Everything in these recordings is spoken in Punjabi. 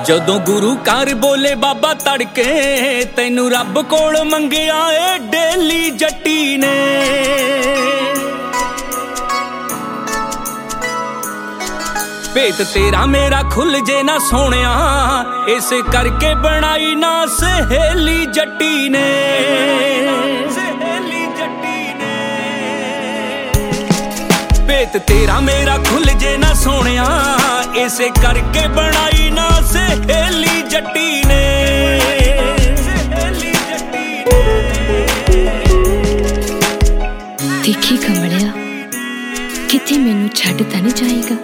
ਜਦੋਂ ਗੁਰੂ ਘਰ ਬੋਲੇ ਬਾਬਾ ਤੜਕੇ ਤੈਨੂੰ ਰੱਬ ਕੋਲ ਮੰਗਿਆ ਏ ਡੇਲੀ ਜੱਟੀ ਨੇ। ਭੇਤ ਤੇਰਾ ਮੇਰਾ ਖੁੱਲ ਜੇ ਨਾ ਸੋਹਣਿਆ ਇਸੇ ਕਰਕੇ ਬਣਾਈ ਨਾ ਸਹੇਲੀ ਜੱਟੀ ਨੇ। ਸਹੇਲੀ ਜੱਟੀ ਨੇ। ਭੇਤ ਤੇਰਾ ਮੇਰਾ ਖੁੱਲ ਜੇ ਨਾ ਸੋਹਣਿਆ ਇਸੇ ਕਰਕੇ ਬਣਾਈ ਨਾ ਸਹੇਲੀ ਜੱਟੀ ਨੇ। ਸਹੇਲੀ ਜੱਟੀ ਨੇ। ਦੇਖੀ ਕਮਲਿਆ ਕਿਤੇ ਮੈਨੂੰ ਛੱਡ ਤਾਂ ਨਹੀਂ ਜਾਏਗਾ।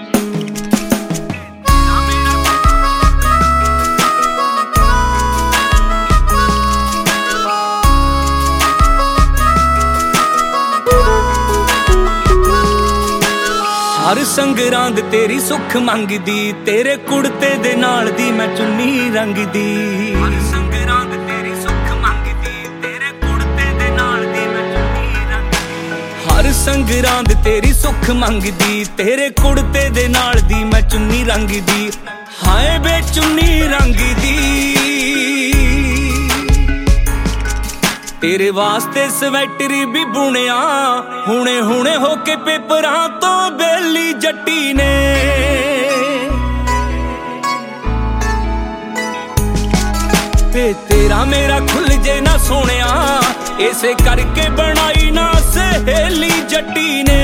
ਹਰ ਸੰਗਰਾਂਦ ਤੇਰੀ ਸੁੱਖ ਮੰਗਦੀ ਤੇਰੇ ਕੁੜਤੇ ਦੇ ਨਾਲ ਦੀ ਮੈਂ ਚੁੰਨੀ ਰੰਗਦੀ। ਹਰ ਸੰਗਰਾਂਦ ਤੇਰੀ ਸੁੱਖ ਮੰਗਦੀ ਤੇਰੇ ਕੁੜਤੇ ਦੇ ਨਾਲ ਦੀ ਮੈਂ ਚੁੰਨੀ ਰੰਗਦੀ। ਹਰ ਸੰਗਰਾਂਦ ਤੇਰੀ ਸੁੱਖ ਮੰਗਦੀ ਤੇਰੇ ਕੁੜਤੇ ਦੇ ਨਾਲ ਦੀ ਮੈਂ ਚੁੰਨੀ ਰੰਗਦੀ। ਹਾਏ ਬੇ ਚੁੰਨੀ ਰੰਗਦੀ ਤੇਰੇ ਵਾਸਤੇ ਸਵੈਟਰ ਵੀ ਬੁਣਿਆ ਹੁਣੇ ਹੁਣੇ ਹੋ ਕੇ ਪੇਪਰਾਂ ਤੋਂ ਬੇਲੀ ਜੱਟੀ ਨੇ। ਤੇ ਤੇਰਾ ਮੇਰਾ ਖੁੱਲ ਜੇ ਨਾ ਸੋਹਣਿਆ ਇਸੇ ਕਰਕੇ ਬਣਾਈ ਨਾ ਸਹੇਲੀ ਜੱਟੀ ਨੇ।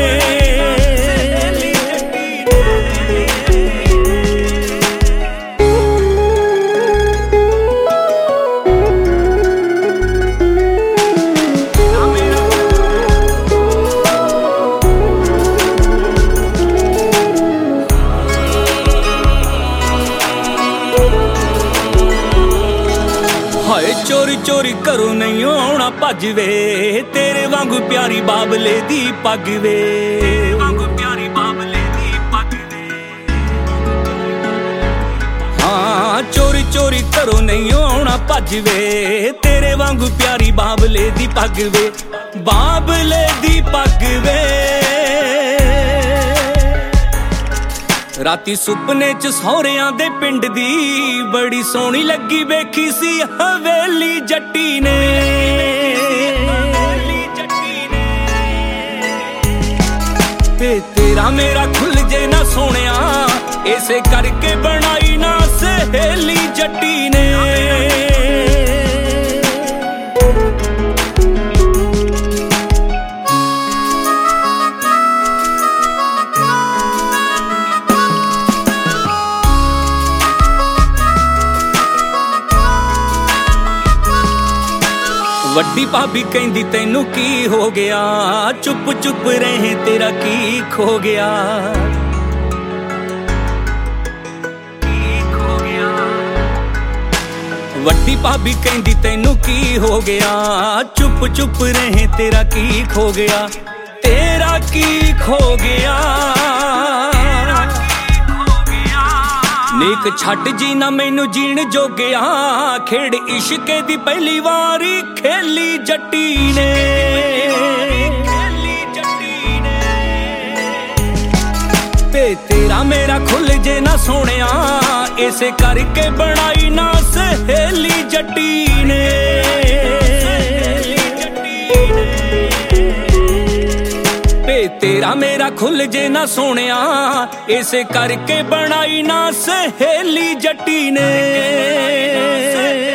ਹਾਏ ਚੋਰੀ ਚੋਰੀ ਘਰੋਂ ਨਹੀਂ ਆਉਣਾ ਭੱਜ ਵੇ ਤੇਰੇ ਵਾਂਗੂ ਪਿਆਰੀ ਬਾਬਲੇ ਦੀ ਪੱਗ ਵੇ। ਤੇਰੇ ਵਾਂਗੂ ਪਿਆਰੀ ਬਾਬਲੇ ਦੀ ਪੱਗ ਵੇ। ਹਾਂ ਚੋਰੀ ਚੋਰੀ ਘਰੋਂ ਨਹੀਂ ਆਉਣਾ ਭੱਜ ਵੇ ਤੇਰੇ ਵਾਂਗੂ ਪਿਆਰੀ ਬਾਬਲੇ ਦੀ ਪੱਗ ਵੇ। ਬਾਬਲੇ ਦੀ ਪੱਗ ਵੇ। ਰਾਤੀ ਸੁਪਨੇ ਚ ਸਹੁਰਿਆਂ ਦੇ ਪਿੰਡ ਦੀ ਬੜੀ ਸੋਹਣੀ ਲੱਗੀ ਵੇਖੀ ਸੀ ਹਵੇਲੀ ਜੱਟੀ ਨੇ। ਤੇ ਤੇਰਾ ਮੇਰਾ ਖੁੱਲ ਜੇ ਨਾ ਸੋਹਣਿਆ ਇਸੇ ਕਰਕੇ ਬਣਾਈ ਨਾ ਸਹੇਲੀ ਜੱਟੀ ਨੇ। ਵੱਡੀ ਭਾਬੀ ਕਹਿੰਦੀ ਤੈਨੂੰ ਕੀ ਹੋ ਗਿਆ ਚੁੱਪ ਚੁੱਪ ਰਹੇ ਤੇਰਾ ਕੀ ਖੋ ਗਿਆ। ਕੀ ਖੋ ਗਿਆ। ਵੱਡੀ ਭਾਬੀ ਕਹਿੰਦੀ ਤੈਨੂੰ ਕੀ ਹੋ ਗਿਆ ਚੁੱਪ ਚੁੱਪ ਰਹੇ ਤੇਰਾ ਕੀ ਖੋ ਗਿਆ। ਤੇਰਾ ਕੀ ਖੋ ਗਿਆ। ਨੀਕ ਛੱਡ ਜੀ ਨਾ ਮੈਨੂੰ ਜੀਣ ਜੋਗਿਆ ਖੇਡ ਇਸ਼ਕੇ ਦੀ ਪਹਿਲੀ ਵਾਰੀ ਖੇਲੀ ਜੱਟੀ ਨੇ। ਤੇ ਤੇਰਾ ਮੇਰਾ ਖੁੱਲ ਜੇ ਨਾ ਸੋਹਣਿਆ ਇਸੇ ਕਰਕੇ ਬਣਾਈ ਨਾ ਸਹੇਲੀ ਜੱਟੀ ਨੇ। ਤੇਰਾ ਮੇਰਾ ਖੁੱਲ ਜੇ ਨਾ ਸੋਹਣਿਆ ਇਸੇ ਕਰਕੇ ਬਣਾਈ ਨਾ ਸਹੇਲੀ ਜੱਟੀ ਨੇ।